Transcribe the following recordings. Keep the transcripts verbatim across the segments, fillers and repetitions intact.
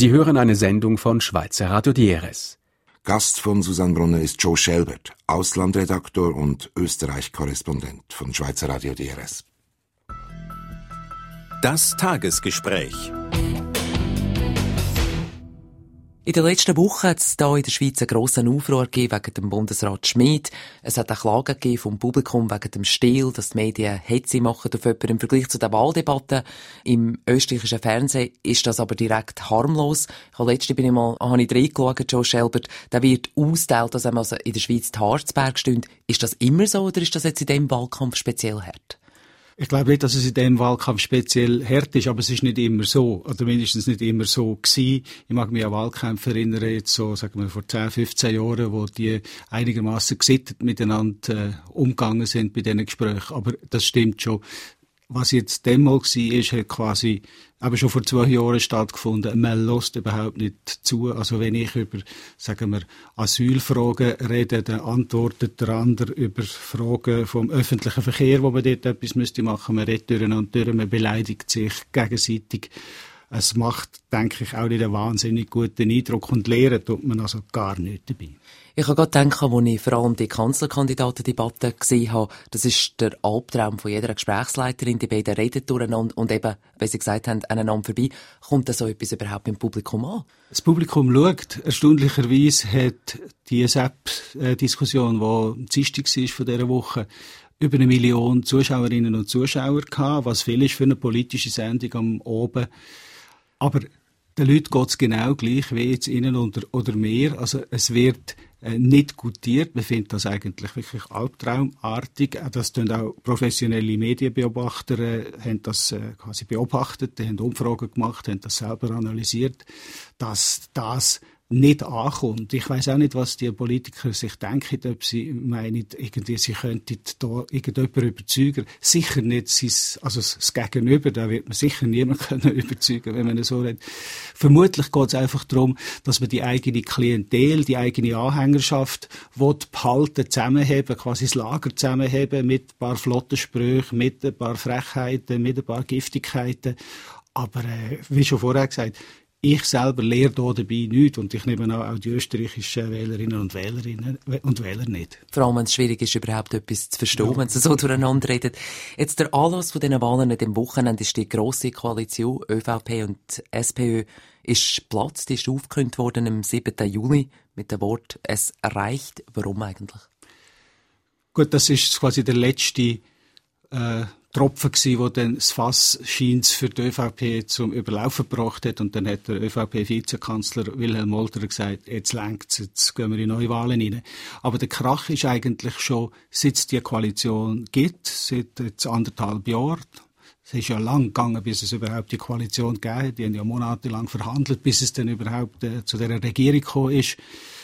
Sie hören eine Sendung von Schweizer Radio D R S. Gast von Susanne Brunner ist Joe Schelbert, Auslandredaktor und Österreich-Korrespondent von Schweizer Radio D R S. Das Tagesgespräch. In den letzten Wochen hat es hier in der Schweiz einen grossen Aufruhr gegeben wegen dem Bundesrat Schmid. Es hat eine Klage gegeben vom Publikum wegen dem Stil, dass die Medien Hetze machen auf jemanden. Im Vergleich zu den Wahldebatten im österreichischen Fernsehen ist das aber direkt harmlos. Ich habe letzte bin ich mal, habe ich reingeschaut, Joe Schelbert, der wird ausgeteilt, dass er also in der Schweiz die Harzberg stehen. Ist das immer so oder ist das jetzt in diesem Wahlkampf speziell hart? Ich glaube nicht, dass es in diesem Wahlkampf speziell hart ist, aber es ist nicht immer so, oder mindestens nicht immer so gewesen. Ich mag mich an Wahlkämpfe erinnern, jetzt so, sagen wir, vor zehn, fünfzehn Jahren, wo die einigermaßen gesittet miteinander äh, umgegangen sind bei diesen Gesprächen. Aber das stimmt schon. Was jetzt dem mal war, ist, hat quasi, aber schon vor zwei Jahren stattgefunden. Man hört überhaupt nicht zu. Also wenn ich über, sagen wir, Asylfragen rede, dann antwortet der andere über Fragen vom öffentlichen Verkehr, wo man dort etwas müsste machen. Man redet durcheinander durch, man beleidigt sich gegenseitig. Es macht, denke ich, auch nicht einen wahnsinnig guten Eindruck und lehren tut man also gar nicht dabei. Ich habe gerade gedacht, als ich vor allem die Kanzlerkandidatendebatte gesehen habe, das ist der Albtraum von jeder Gesprächsleiterin, die beiden reden durcheinander und eben, wie sie gesagt haben, aneinander vorbei. Kommt da so etwas überhaupt im Publikum an? Das Publikum schaut. Erstaunlicherweise hat die S A P-Diskussion, die am Dienstag war von dieser Woche, über eine Million Zuschauerinnen und Zuschauer gehabt, was viel ist für eine politische Sendung am Oben. Aber den Leuten geht es genau gleich wie jetzt Ihnen oder, oder mir. Also es wird äh, nicht gutiert. Man findet das eigentlich wirklich albtraumartig. Das tun auch professionelle Medienbeobachter, äh, haben das äh, quasi beobachtet, die haben Umfragen gemacht, haben das selber analysiert, dass das nicht ankommt. Ich weiss auch nicht, was die Politiker sich denken, ob sie meinen, irgendwie, sie könnten da irgendjemanden überzeugen. Sicher nicht sein, also das Gegenüber, da wird man sicher niemand können überzeugen, wenn man so redet. Vermutlich geht es einfach darum, dass man die eigene Klientel, die eigene Anhängerschaft will behalten, zusammenheben, quasi das Lager zusammenheben mit ein paar flotten Sprüchen, mit ein paar Frechheiten, mit ein paar Giftigkeiten. Aber äh, wie schon vorher gesagt, ich selber lehre hier dabei nichts und ich nehme auch die österreichischen Wählerinnen und Wählerinnen und Wähler nicht. Vor allem, wenn es schwierig ist, überhaupt etwas zu verstehen, ja, wenn sie so durcheinander reden. Jetzt der Anlass von diesen Wahlen in dem Wochenende ist die grosse Koalition ÖVP und S P Ö ist Platz, die ist aufgekündigt worden am siebten Juli mit dem Wort «Es reicht». Warum eigentlich? Gut, das ist quasi der letzte äh, Tropfen gsi, wo dann das Fass scheint für die ÖVP zum Überlaufen gebracht hat. Und dann hat der ÖVP-Vizekanzler Wilhelm Molterer gesagt, jetzt längt's, jetzt gehen wir in neue Wahlen rein. Aber der Krach ist eigentlich schon, seit es die Koalition gibt, seit jetzt anderthalb Jahren. Es ist ja lang gegangen, bis es überhaupt die Koalition gegeben hat. Die haben ja monatelang verhandelt, bis es dann überhaupt äh, zu dieser Regierung gekommen ist.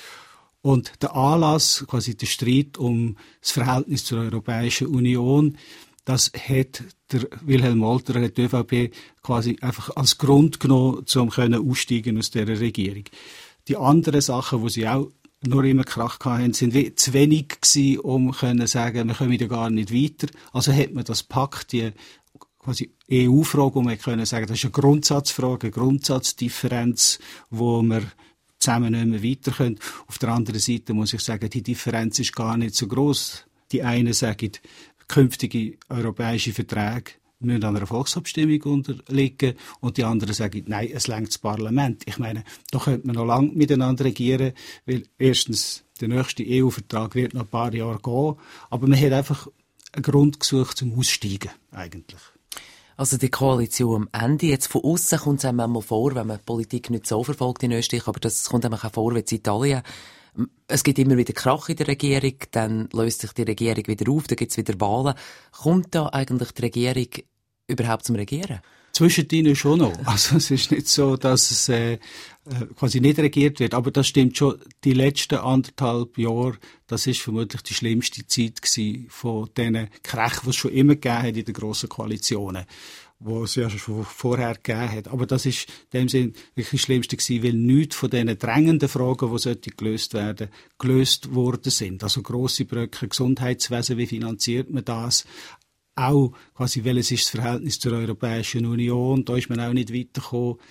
Und der Anlass, quasi der Streit um das Verhältnis zur Europäischen Union, das hat der Wilhelm Molterer, die ÖVP, quasi einfach als Grund genommen, um aussteigen aus dieser Regierung. Die anderen Sachen, die sie auch nur immer Krach hatten, sind wie zu wenig gewesen, um zu sagen, wir kommen ja gar nicht weiter. Also hat man das Pakt, die quasi E U-Frage, wo man können sagen, das ist eine Grundsatzfrage, eine Grundsatzdifferenz, wo wir zusammen nicht mehr weiter können. Auf der anderen Seite muss ich sagen, die Differenz ist gar nicht so gross. Die einen sagen, künftige europäische Verträge müssen einer Volksabstimmung unterliegen und die anderen sagen, nein, es reicht das Parlament. Ich meine, da könnte man noch lange miteinander regieren, weil erstens der nächste E U-Vertrag wird noch ein paar Jahre gehen, aber man hat einfach einen Grund gesucht zum Aussteigen eigentlich. Also die Koalition am Ende, jetzt von außen kommt es einem einmal vor, wenn man die Politik nicht so verfolgt in Österreich, aber das kommt einem auch vor wie in Italien. Es gibt immer wieder Krach in der Regierung, dann löst sich die Regierung wieder auf, dann gibt es wieder Wahlen. Kommt da eigentlich die Regierung überhaupt zum Regieren? Zwischen ihnen schon noch. Also es ist nicht so, dass es äh, quasi nicht regiert wird, aber das stimmt schon. Die letzten anderthalb Jahre, das ist vermutlich die schlimmste Zeit gewesen von diesen Krach, die es schon immer gegeben hat in den grossen Koalitionen, wo es ja schon vorher gegeben hat. Aber das ist in dem Sinn wirklich das Schlimmste gewesen, weil nichts von diesen drängenden Fragen, die sollten gelöst werden, gelöst worden sind. Also grosse Brücken, Gesundheitswesen, wie finanziert man das? Auch quasi, welches ist das Verhältnis zur Europäischen Union? Da ist man auch nicht weitergekommen.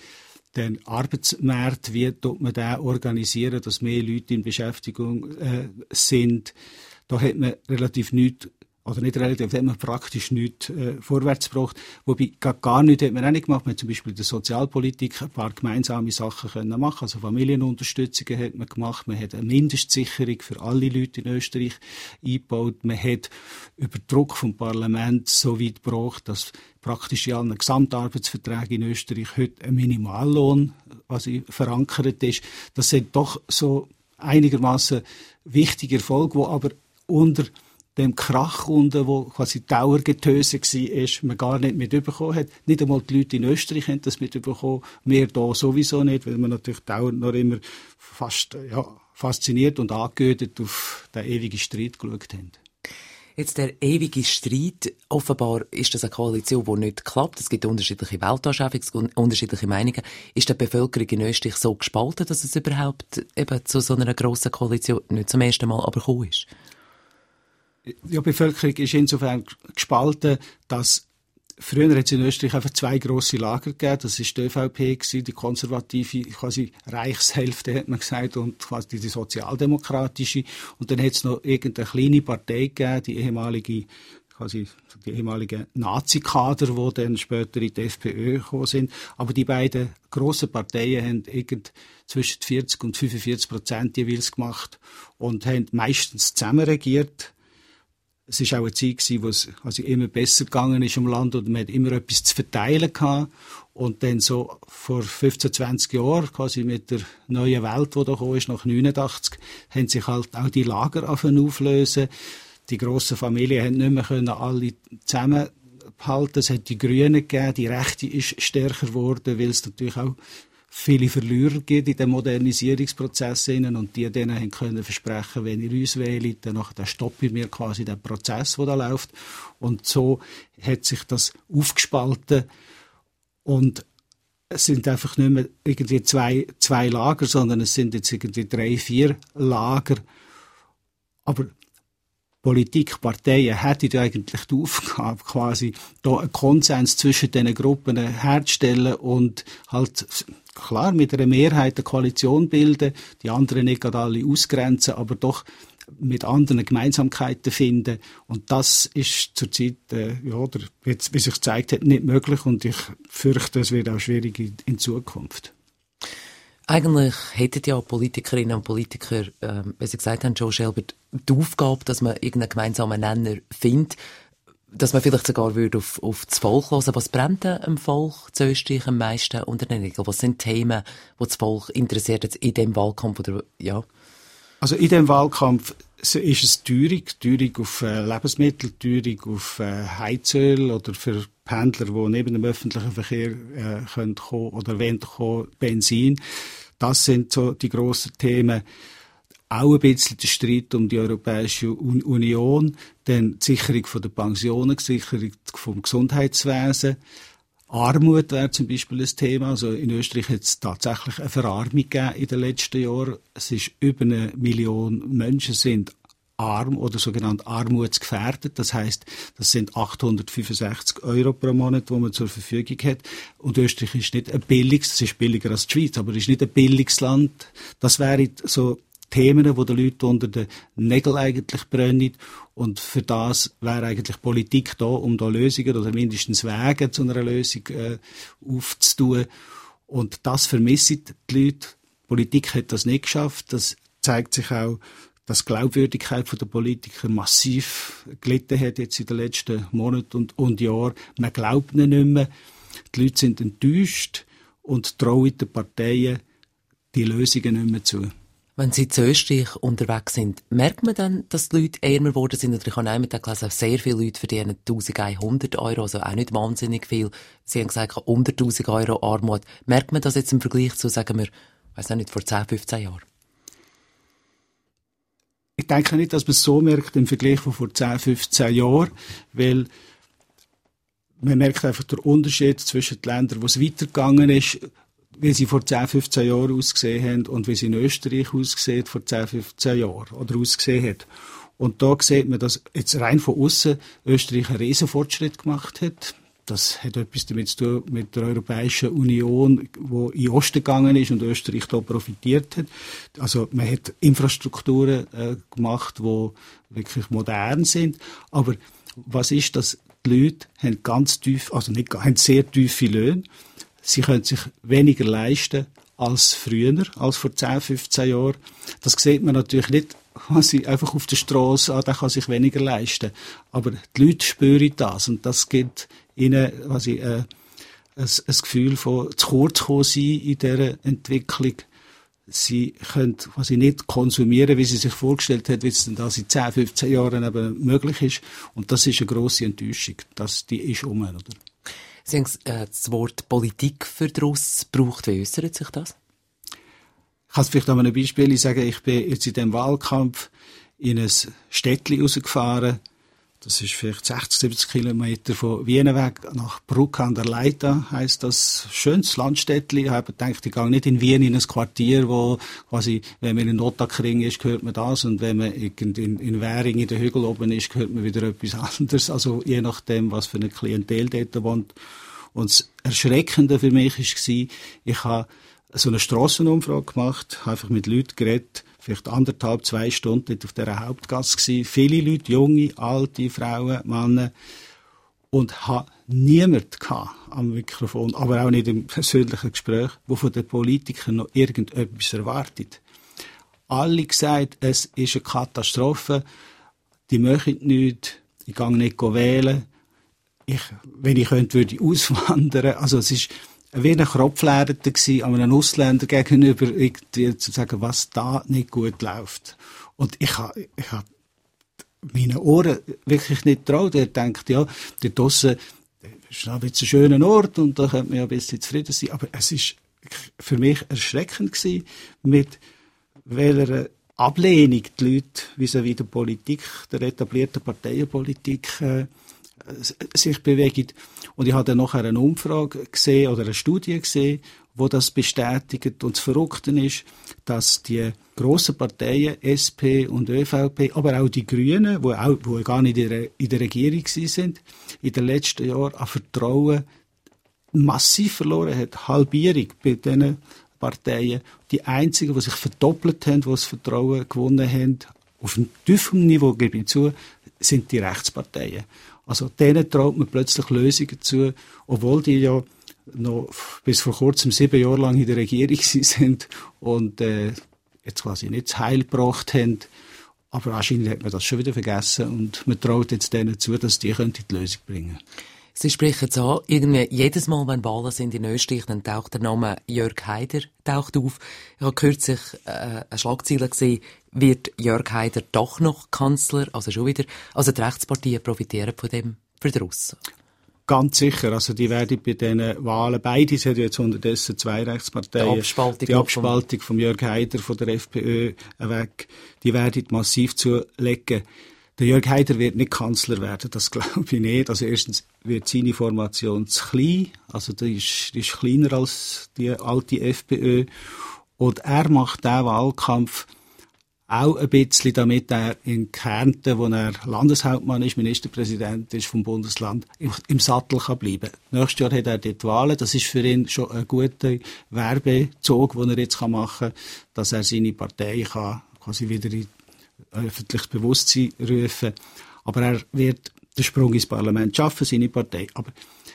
den Arbeitsmarkt, wie tut man den organisieren, dass mehr Leute in Beschäftigung äh, sind. Da hat man relativ nichts, oder nicht relativ, da hat man praktisch nichts äh, vorwärts gebracht. Wobei gar, gar nichts hat man auch nicht gemacht. Man hat zum Beispiel in der Sozialpolitik ein paar gemeinsame Sachen können machen. Also Familienunterstützungen hat man gemacht. Man hat eine Mindestsicherung für alle Leute in Österreich eingebaut. Man hat über Druck vom Parlament so weit gebracht, dass praktisch in allen Gesamtarbeitsverträgen in Österreich heute ein Minimallohn quasi verankert ist. Das sind doch so einigermaßen wichtige Erfolge, die aber unter dem Krach unten, wo quasi Dauergetöse war, man gar nicht mitbekommen hat. Nicht einmal die Leute in Österreich haben das mitbekommen, wir hier sowieso nicht, weil wir natürlich dauernd noch immer fast ja, fasziniert und angehört auf den ewigen Streit geschaut haben. Jetzt der ewige Streit, offenbar ist das eine Koalition, die nicht klappt. Es gibt unterschiedliche Weltanschauungen, unterschiedliche Meinungen. Ist die Bevölkerung in Österreich so gespalten, dass es überhaupt eben zu so einer grossen Koalition nicht zum ersten Mal aber gekommen ist? Ja, die Bevölkerung ist insofern gespalten, dass früher hat es in Österreich einfach zwei grosse Lager gegeben. Das war die ÖVP, die konservative, quasi Reichshälfte, hat man gesagt, und quasi die sozialdemokratische. Und dann hat es noch irgendeine kleine Partei gegeben, die ehemalige, quasi die ehemaligen Nazi-Kader, die dann später in die FPÖ gekommen sind. Aber die beiden grossen Parteien haben irgend zwischen vierzig und fünfundvierzig Prozent jeweils gemacht und haben meistens zusammen regiert. Es war auch eine Zeit, wo es also immer besser gegangen ist im Land und man hat immer etwas zu verteilen gehabt. Und dann so vor fünfzehn, zwanzig Jahren, quasi mit der neuen Welt, die da gekommen ist, nach neunundachtzig, haben sich halt auch die Lager auflösen. Die grossen Familien haben nicht mehr können alle zusammenhalten. Es hat die Grünen gegeben, die Rechte ist stärker geworden, weil es natürlich auch viele Verlierer gibt in den Modernisierungsprozessen und die denen haben können versprechen, wenn ihr uns wählt, dann, dann stoppen wir quasi den Prozess, der da läuft. Und so hat sich das aufgespalten und es sind einfach nicht mehr irgendwie zwei, zwei Lager, sondern es sind jetzt irgendwie drei, vier Lager. Aber Politik, Parteien hätten ja eigentlich die Aufgabe, quasi da einen Konsens zwischen diesen Gruppen herzustellen und halt klar mit einer Mehrheit eine Koalition bilden, die anderen nicht gerade alle ausgrenzen, aber doch mit anderen Gemeinsamkeiten finden. Und das ist zurzeit, äh, ja, oder wie sich gezeigt hat, nicht möglich und ich fürchte, es wird auch schwierig in, in Zukunft. Eigentlich hätten ja Politikerinnen und Politiker, ähm, wie Sie gesagt haben, Joe Schelbert, die Aufgabe, dass man irgendeinen gemeinsamen Nenner findet, dass man vielleicht sogar würde auf, auf das Volk hören. Was brennt denn am Volk zu Österreich am meisten unter den Nägeln? Was sind Themen, die das Volk interessiert jetzt in diesem Wahlkampf? Oder, ja? Also in diesem Wahlkampf ist es Teuerung, Teuerung auf äh, Lebensmittel, Teuerung auf äh, Heizöl oder für Pendler, die neben dem öffentlichen Verkehr äh, können kommen oder wollen kommen, Benzin. Das sind so die grossen Themen. Auch ein bisschen der Streit um die Europäische Union, dann die Sicherung der Pensionen, die Sicherung vom Gesundheitswesen. Armut wäre zum Beispiel ein Thema. Also in Österreich hat es tatsächlich eine Verarmung gegeben in den letzten Jahren. Es ist über eine Million Menschen sind arm oder sogenannt armutsgefährdet. Das heisst, das sind achthundertfünfundsechzig Euro pro Monat, die man zur Verfügung hat. Und Österreich ist nicht ein billiges, es ist billiger als die Schweiz, aber es ist nicht ein billiges Land. Das wären so Themen, wo die Leute unter den Nägeln eigentlich brennen. Und für das wäre eigentlich Politik da, um da Lösungen oder mindestens Wege zu einer Lösung äh, aufzutun. Und das vermissen die Leute. Die Politik hat das nicht geschafft. Das zeigt sich auch, dass die Glaubwürdigkeit der Politiker massiv gelitten hat jetzt in den letzten Monaten und, und Jahren. Man glaubt ihnen nicht mehr. Die Leute sind enttäuscht und trauen den Parteien die Lösungen nicht mehr zu. Wenn Sie zu Österreich unterwegs sind, merkt man dann, dass die Leute ärmer geworden sind? Oder ich habe auch mit der Klasse sehr viele Leute verdienen eintausendeinhundert Euro, also auch nicht wahnsinnig viel. Sie haben gesagt, unter tausend Euro Armut. Merkt man das jetzt im Vergleich zu, sagen wir, weiss nicht, vor zehn, fünfzehn Jahren? Ich denke nicht, dass man es so merkt im Vergleich von vor zehn, fünfzehn Jahren, weil man merkt einfach den Unterschied zwischen den Ländern, wo es weitergegangen ist, wie sie vor zehn, fünfzehn Jahren ausgesehen haben und wie sie in Österreich ausgesehen vor zehn, fünfzehn Jahren oder ausgesehen hat. Und da sieht man, dass jetzt rein von außen Österreich einen riesen Fortschritt gemacht hat. das hat etwas damit zu tun mit der Europäischen Union, wo in den Osten gegangen ist und Österreich da profitiert hat. Also man hat Infrastrukturen äh, gemacht, die wirklich modern sind. Aber was ist das? Die Leute haben ganz tief, also nicht, haben sehr tiefe Löhne. Sie können sich weniger leisten als früher, als vor zehn, fünfzehn Jahren. Das sieht man natürlich nicht quasi einfach auf der Strasse, ah, der kann sich weniger leisten. Aber die Leute spüren das und das gibt ihnen quasi äh, ein, ein Gefühl von zu kurz kommen sein in dieser Entwicklung. Sie können quasi nicht konsumieren, wie sie sich vorgestellt hat, wie es denn das in zehn, fünfzehn Jahren eben möglich ist. Und das ist eine grosse Enttäuschung. Das, die ist um, oder? Sie haben äh, das Wort Politik für Druss gebraucht. Wie äußert sich das? Ich kann es vielleicht an einem Beispiel sagen. Ich bin jetzt in diesem Wahlkampf in ein Städtchen rausgefahren. Das ist vielleicht sechzig, siebzig Kilometer von Wien weg, nach Bruck an der Leitha, heisst das. Schönes Landstädtchen. Ich habe gedacht, ich gehe nicht in Wien in ein Quartier, wo quasi, wenn man in Ottakring ist, hört man das, und wenn man in, in, in Währing in den Hügel oben ist, hört man wieder etwas anderes. Also je nachdem, was für eine Klientel dort wohnt. Und das Erschreckende für mich war, ich habe so eine Strassenumfrage gemacht, habe einfach mit Leuten geredet, vielleicht anderthalb, zwei Stunden dort auf dieser Hauptgasse gewesen. Viele Leute, junge, alte, Frauen, Männer. Und habe niemanden gehabt am Mikrofon, aber auch nicht im persönlichen Gespräch, der von den Politikern noch irgendetwas erwartet. Alle gesagt, es ist eine Katastrophe, die möchten nichts, ich gehe nicht wählen, ich, wenn ich könnte, würde ich auswandern. Also es ist wie ein Kropflehrer gewesen, an einem Ausländer gegenüber, irgendwie zu sagen, was da nicht gut läuft. Und ich habe, ich habe meine Ohren wirklich nicht getraut. Er denkt, ja, dort draussen ist ein bisschen ein schöner Ort und da könnte man ja ein bisschen zufrieden sein. Aber es ist für mich erschreckend gewesen, mit welcher Ablehnung die Leute vis-à-vis der Politik, der etablierten Parteienpolitik, äh, sich bewegen. Und ich habe dann nachher eine Umfrage gesehen oder eine Studie gesehen, wo das bestätigt. Und das Verrückte ist, dass die grossen Parteien, S P und ÖVP, aber auch die Grünen, die auch, die gar nicht in der, in der Regierung sind, in den letzten Jahren an Vertrauen massiv verloren hat. Halbierung bei diesen Parteien. Die einzigen, die sich verdoppelt haben, die das Vertrauen gewonnen haben, auf einem tiefen Niveau, gebe ich zu, sind die Rechtsparteien. Also denen traut man plötzlich Lösungen zu, obwohl die ja noch bis vor kurzem sieben Jahre lang in der Regierung sind und äh, jetzt quasi nicht das Heil gebracht haben. Aber wahrscheinlich hat man das schon wieder vergessen und man traut jetzt denen zu, dass die könnte die Lösung bringen. Sie sprechen es an, irgendwie jedes Mal, wenn Wahlen sind in Österreich, dann taucht der Name Jörg Haider taucht auf. Ich habe kürzlich äh, eine Schlagzeile gesehen, wird Jörg Haider doch noch Kanzler, also schon wieder. Also die Rechtsparteien profitieren von dem Verdruss. Ganz sicher, also die werden bei diesen Wahlen, beide sind jetzt unterdessen zwei Rechtsparteien, die Abspaltung, die Abspaltung von Jörg Haider von der FPÖ weg, die werden massiv zulegen. Der Jörg Haider wird nicht Kanzler werden, das glaube ich nicht. Also erstens wird seine Formation zu klein, also die ist, die ist kleiner als die alte FPÖ. Und er macht diesen Wahlkampf auch ein bisschen, damit er in Kärnten, wo er Landeshauptmann ist, Ministerpräsident ist vom Bundesland, im, im Sattel kann bleiben. Nächstes Jahr hat er dort Wahlen. Das ist für ihn schon ein guter Werbezug, den er jetzt machen kann, dass er seine Partei kann, quasi wieder in öffentliches Bewusstsein rufen. Aber er wird den Sprung ins Parlament schaffen, seine Partei. Aber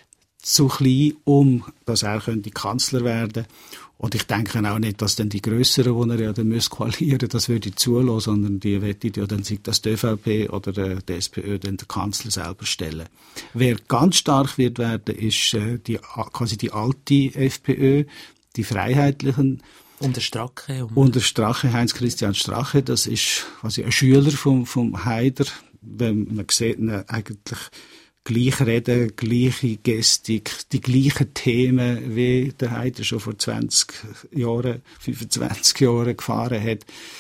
zu klein, um dass er könnte Kanzler werden. Und ich denke auch nicht, dass dann die Grösseren, die er ja dann muss koalieren, das würde zulassen, sondern die wette ja dann sich das die ÖVP oder die SPÖ dann den Kanzler selber stellen. Wer ganz stark wird werden, ist äh, die, quasi die alte FPÖ, die Freiheitlichen. Unter Strache? Um Unter Strache, Heinz-Christian Strache, das ist quasi ein Schüler vom, vom Haider. Wenn man sieht, ihn eigentlich gleich reden, gleiche Gestik, die gleichen Themen, wie der Haider schon vor zwanzig Jahren, fünfundzwanzig Jahren gefahren hat.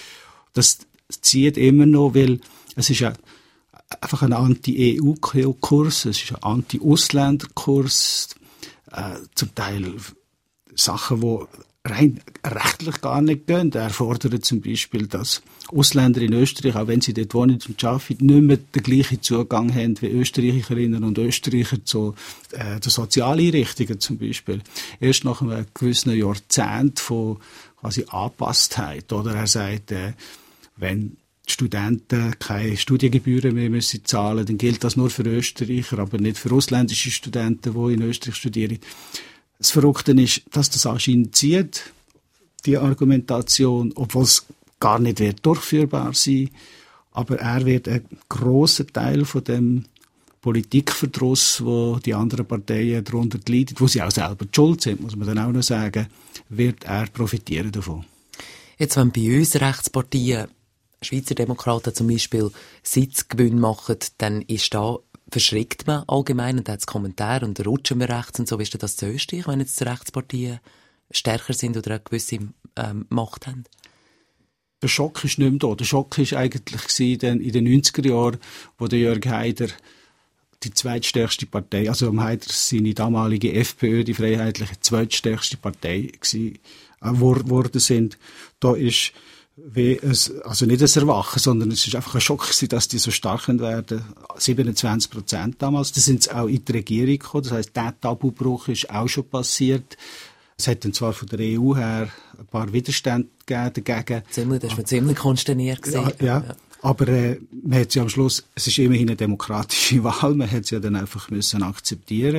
Das zieht immer noch, weil es ist ja einfach ein Anti-E U-Kurs, es ist ein Anti-Ausländer-Kurs, äh, zum Teil Sachen, die rein rechtlich gar nicht gehen. Er fordert zum Beispiel, dass Ausländer in Österreich, auch wenn sie dort wohnen und arbeiten, nicht mehr den gleichen Zugang haben wie Österreicherinnen und Österreicher zu äh, den Sozialeinrichtungen zum Beispiel. Erst nach einem gewissen Jahrzehnt von quasi Angepasstheit. Oder er sagt, äh, wenn die Studenten keine Studiengebühren mehr müssen zahlen, dann gilt das nur für Österreicher, aber nicht für ausländische Studenten, die in Österreich studieren. Das Verrückte ist, dass das anscheinend zieht, die Argumentation, obwohl es gar nicht wird durchführbar sein. Aber er wird einen grossen Teil von dem Politikverdruss, wo die anderen Parteien darunter leiden, wo sie auch selber die schuld sind, muss man dann auch noch sagen, wird er profitieren davon. Jetzt, wenn bei uns Rechtsparteien, Schweizer Demokraten zum Beispiel, Sitzgewinn machen, dann ist da verschreckt man allgemein und hat es Kommentare und rutschen wir rechts und so. Wie ist das zu Österreich, wenn jetzt die Rechtsparteien stärker sind oder eine gewisse ähm, Macht haben? Der Schock ist nicht mehr da. Der Schock war eigentlich in den neunziger Jahren, wo der Jörg Haider die zweitstärkste Partei, also am Haider seine damalige FPÖ, die freiheitliche zweitstärkste Partei geworden sind. Da ist wie es, also nicht ein Erwachen, sondern es ist einfach ein Schock gewesen, dass die so stark werden. siebenundzwanzig Prozent damals. Da sind sie auch in die Regierung gekommen. Das heisst, der Tabubruch ist auch schon passiert. Es hat dann zwar von der E U her ein paar Widerstände gegeben dagegen. Ziemlich, das war ziemlich konsterniert gewesen. Ja, ja. ja. Aber äh, man hat ja am Schluss, es ist immerhin eine demokratische Wahl, man hat es ja dann einfach müssen akzeptieren.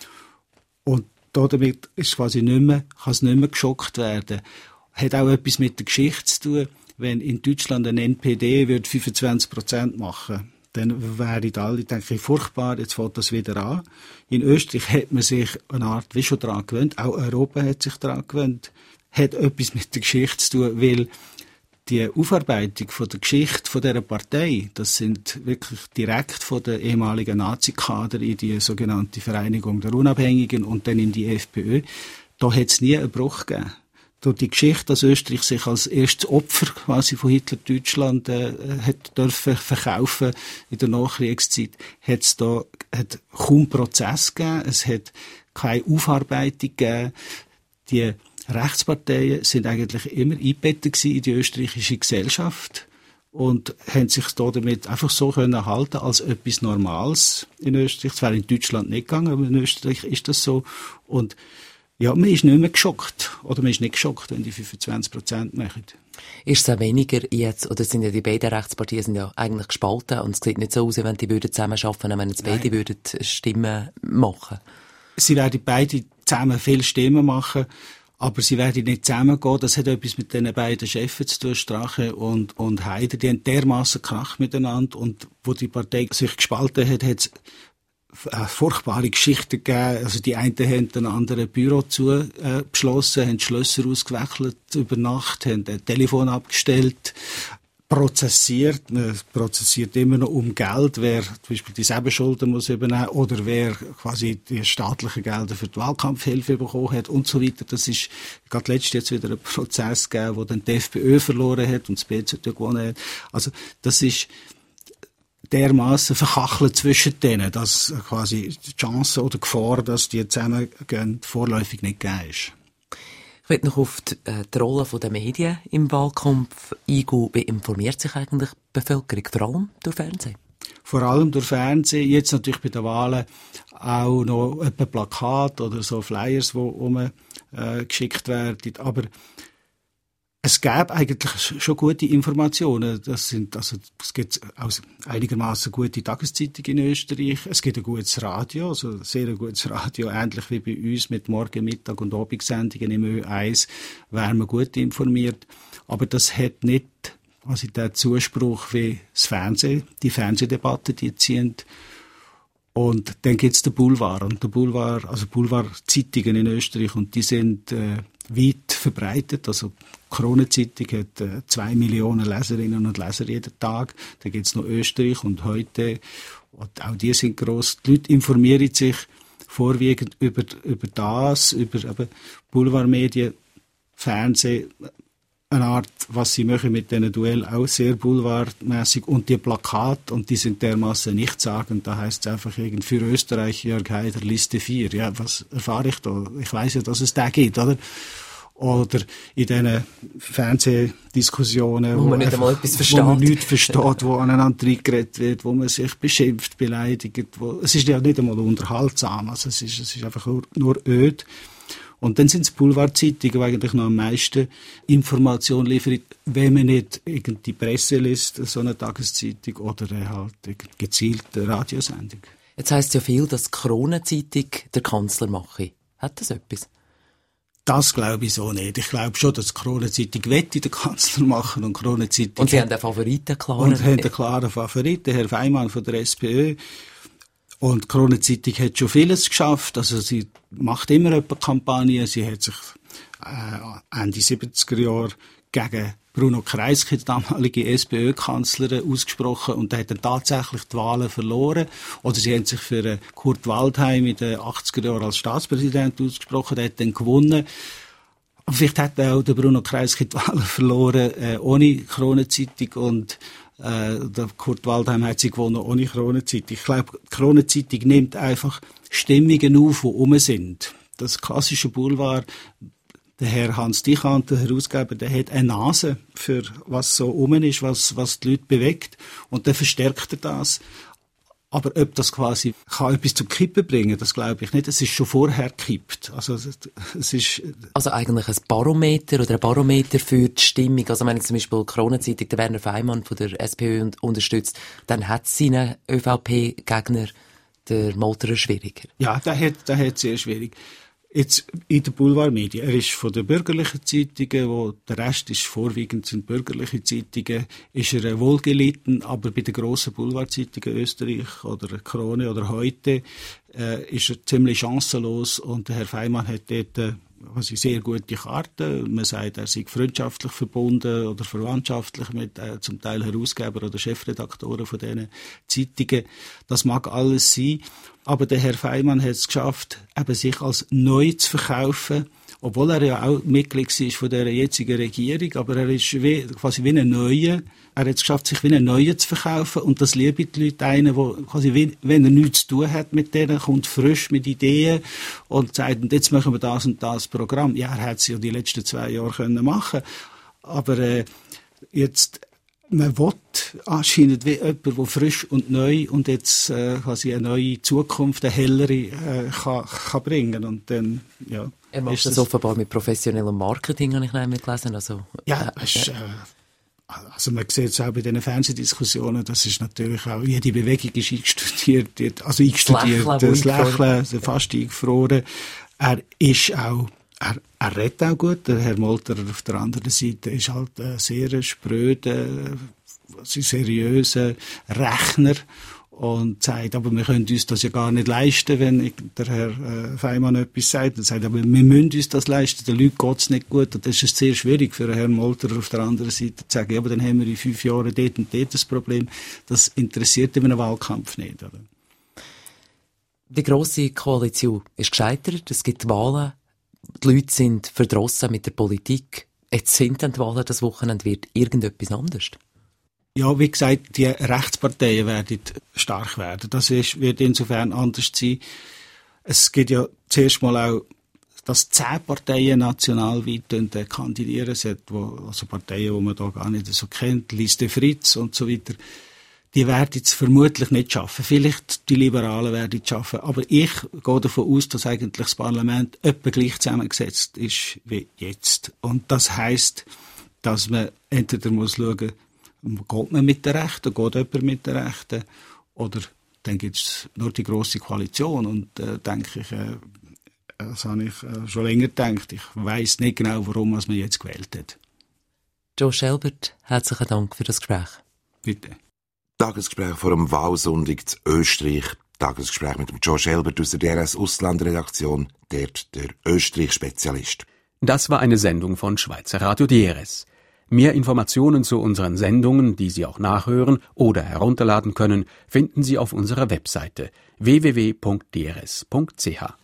Und damit ist quasi nicht mehr, kann es nicht mehr geschockt werden. Hat auch etwas mit der Geschichte zu tun. Wenn in Deutschland ein N P D würde fünfundzwanzig Prozent machen, dann wären alle, denke ich, furchtbar, jetzt fängt das wieder an. In Österreich hat man sich eine Art wie schon daran gewöhnt, auch Europa hat sich daran gewöhnt, hat etwas mit der Geschichte zu tun, weil die Aufarbeitung von der Geschichte von dieser Partei, das sind wirklich direkt von den ehemaligen Nazi-Kader in die sogenannte Vereinigung der Unabhängigen und dann in die FPÖ, da hat es nie einen Bruch gegeben. Durch die Geschichte, dass Österreich sich als erstes Opfer quasi von Hitler-Deutschland äh, hat dürfen verkaufen in der Nachkriegszeit, hat es da hat kaum Prozess gegeben, es hat keine Aufarbeitung gegeben. Die Rechtsparteien sind eigentlich immer eingebettet in die österreichische Gesellschaft und haben sich da damit einfach so können halten als etwas Normales in Österreich. Es wäre in Deutschland nicht gegangen, aber in Österreich ist das so. Und ja, man ist nicht mehr geschockt. Oder man ist nicht geschockt, wenn die fünfundzwanzig Prozent machen. Ist es auch weniger jetzt, oder sind ja die beiden Rechtsparteien sind ja eigentlich gespalten und es sieht nicht so aus, wenn die würden zusammen arbeiten, wenn jetzt beide würden Stimmen machen? Sie werden beide zusammen viele Stimmen machen, aber sie werden nicht zusammengehen. Das hat etwas mit den beiden Chefs zu tun, Strache und, und Haider. Die haben dermassen Krach miteinander und wo die Partei sich gespalten hat, hat es eine furchtbare Geschichte gegeben. Also die einen haben ein anderes Büro zu äh, beschlossen, haben die Schlösser ausgewechselt über Nacht, haben ein Telefon abgestellt, prozessiert. Man prozessiert immer noch um Geld, wer zum Beispiel die Selberschulden muss übernehmen oder wer quasi die staatlichen Gelder für die Wahlkampfhilfe bekommen hat und so weiter. Das ist gerade letztes jetzt wieder ein Prozess gegeben, wo dann die FPÖ verloren hat und das B Z P gewonnen hat. Also das ist dermassen verkachelt zwischen denen, dass quasi die Chance oder die Gefahr, dass die zusammengehen, vorläufig nicht gegeben ist. Ich will noch auf die, äh, die Rolle der Medien im Wahlkampf eingehen. Wie informiert sich eigentlich die Bevölkerung? Vor allem durch Fernsehen? Vor allem durch Fernsehen. Jetzt natürlich bei den Wahlen auch noch ein Plakat oder so Flyers, die umgeschickt äh, werden. Aber es gäbe eigentlich schon gute Informationen. Das sind, also, es gibt auch einigermaßen gute Tageszeitungen in Österreich. Es gibt ein gutes Radio, also ein sehr gutes Radio, ähnlich wie bei uns mit Morgen-, Mittag- und Abendsendungen im Ö eins, wären wir gut informiert. Aber das hat nicht, also den Zuspruch wie das Fernsehen, die Fernsehdebatte, die ziehen. Und dann gibt's den Boulevard. Und der Boulevard, also Boulevard-Zeitungen in Österreich, und die sind, äh, weit verbreitet. Also die Kronenzeitung hat äh, zwei Millionen Leserinnen und Leser jeden Tag. Da gibt's noch Österreich und heute. Und auch die sind gross. Die Leute informieren sich vorwiegend über, über das, über eben Boulevardmedien, Fernsehen, eine Art, was sie machen mit diesen Duell, auch sehr boulevardmäßig. Und die Plakate, und die sind dermaßen nichtssagend. Da heisst es einfach irgend für Österreich, Jörg Haider, Liste vier. Ja, was erfahre ich da? Ich weiss ja, dass es da gibt, oder? oder in diesen Fernsehdiskussionen, wo, wo man nicht einmal etwas versteht, wo man nichts versteht, wo aneinander reingeredet wird, wo man sich beschimpft, beleidigt. Wo, es ist ja nicht einmal unterhaltsam, also es ist, es ist einfach nur, nur öd. Und dann sind es Boulevardzeitungen, die eigentlich noch am meisten Informationen liefern, wenn man nicht die Presse liest, so eine Tageszeitung, oder halt gezielte Radiosendung. Jetzt heisst ja viel, dass die Kronenzeitung der Kanzler mache. Hat das etwas? Das glaube ich so nicht. Ich glaube schon, dass die Kronenzeitung wette den Kanzler machen und Kronenzeitung. Und sie haben einen Favoriten, klar. Und haben einen klaren Favoriten, Herr Faymann von der S P Ö. Und die Kronenzeitung hat schon vieles geschafft. Also sie macht immer eine Kampagne. Sie hat sich äh, Ende siebziger Jahre gegen Bruno Kreisky, der damalige S P Ö-Kanzler, ausgesprochen, und der hat dann tatsächlich die Wahlen verloren. Oder sie haben sich für Kurt Waldheim in den achtziger Jahren als Staatspräsident ausgesprochen, der hat dann gewonnen. Aber vielleicht hat auch der Bruno Kreisky die Wahlen verloren, äh, ohne Kronenzeitung, und äh, der Kurt Waldheim hat sie gewonnen ohne Kronenzeitung. Ich glaube, die Kronenzeitung nimmt einfach Stimmungen auf, die rum sind. Das klassische Boulevard, der Herr Hans Dichand, der Herausgeber, der hat eine Nase für was so rum ist, was, was die Leute bewegt, und dann verstärkt er das. Aber ob das quasi kann etwas zum Kippen bringen, das glaube ich nicht. Es ist schon vorher gekippt. Also, es ist also eigentlich ein Barometer oder ein Barometer für die Stimmung. Also wenn jetzt zum Beispiel die Kronenzeitung den Werner Faymann von der S P Ö unterstützt, dann hat seinen ÖVP-Gegner, der Molterer, schwieriger. Ja, der hat, der hat sehr schwierig. Jetzt in den Boulevardmedien. Er ist von den bürgerlichen Zeitungen, wo der Rest ist vorwiegend sind bürgerliche Zeitungen, ist er wohlgelitten, aber bei den grossen Boulevardzeitungen Österreich oder Krone oder Heute äh, ist er ziemlich chancenlos, und der Herr Faymann hat dort äh, also sehr gute Karten. Man sagt, er sei freundschaftlich verbunden oder verwandtschaftlich mit äh, zum Teil Herausgeber oder Chefredaktoren von diesen Zeitungen. Das mag alles sein. Aber der Herr Faymann hat es geschafft, eben sich als neu zu verkaufen, obwohl er ja auch Mitglied war von der jetzigen Regierung, aber er ist wie, quasi wie ein Neuer. Er hat es geschafft, sich wie ein Neuer zu verkaufen, und das lieben die Leute, einen, der quasi, wie, wenn er nichts zu tun hat mit denen, kommt frisch mit Ideen und sagt, und jetzt machen wir das und das Programm. Ja, er hat es ja die letzten zwei Jahre können machen, aber äh, jetzt man will anscheinend wie jemand, der frisch und neu und jetzt äh, quasi eine neue Zukunft, eine hellere, äh, kann, kann bringen. Und dann, ja, er macht das offenbar mit professionellem Marketing, habe ich nicht gelesen. Also, ja, äh, ist, äh, also man sieht es auch bei diesen Fernsehdiskussionen, das ist natürlich auch, jede Bewegung ist eingestudiert, also eingestudiert, das Lächeln, fast eingefroren. Er ist auch Er, er redet auch gut. Der Herr Molterer auf der anderen Seite ist halt ein sehr spröder, seriöser Rechner und sagt, aber wir können uns das ja gar nicht leisten, wenn der Herr Faymann etwas sagt. Er sagt, aber wir müssen uns das leisten, den Leuten geht es nicht gut. Und das ist sehr schwierig für den Herrn Molterer auf der anderen Seite zu sagen, ja, aber dann haben wir in fünf Jahren dort und dort das Problem. Das interessiert in einem Wahlkampf nicht. Oder? Die grosse Koalition ist gescheitert, es gibt Wahlen. Die Leute sind verdrossen mit der Politik. Jetzt sind dann die Wahlen, das Wochenende wird irgendetwas anders. Ja, wie gesagt, die Rechtsparteien werden stark werden. Das ist, wird insofern anders sein. Es gibt ja zuerst mal auch, dass zehn Parteien nationalweit kandidieren. Es hat wo, also Parteien, die man da gar nicht so kennt, Liste Fritz und so weiter. Die werden es vermutlich nicht schaffen. Vielleicht die Liberalen werden es schaffen. Aber ich gehe davon aus, dass eigentlich das Parlament etwa gleich zusammengesetzt ist wie jetzt. Und das heisst, dass man entweder muss schauen, geht man mit den Rechten, geht jemand mit den Rechten, oder dann gibt es nur die grosse Koalition. Und äh, denke ich, äh, das habe ich äh, schon länger gedacht. Ich weiss nicht genau, warum man jetzt gewählt hat. Joe Schelbert, herzlichen Dank für das Gespräch. Bitte. Tagesgespräch vor dem Wahlsonntag zu Österreich. Tagesgespräch mit dem Joe Schelbert aus der D R S Auslandredaktion, dort der Österreich-Spezialist. Das war eine Sendung von Schweizer Radio D R S. Mehr Informationen zu unseren Sendungen, die Sie auch nachhören oder herunterladen können, finden Sie auf unserer Webseite w w w punkt d r s punkt c h.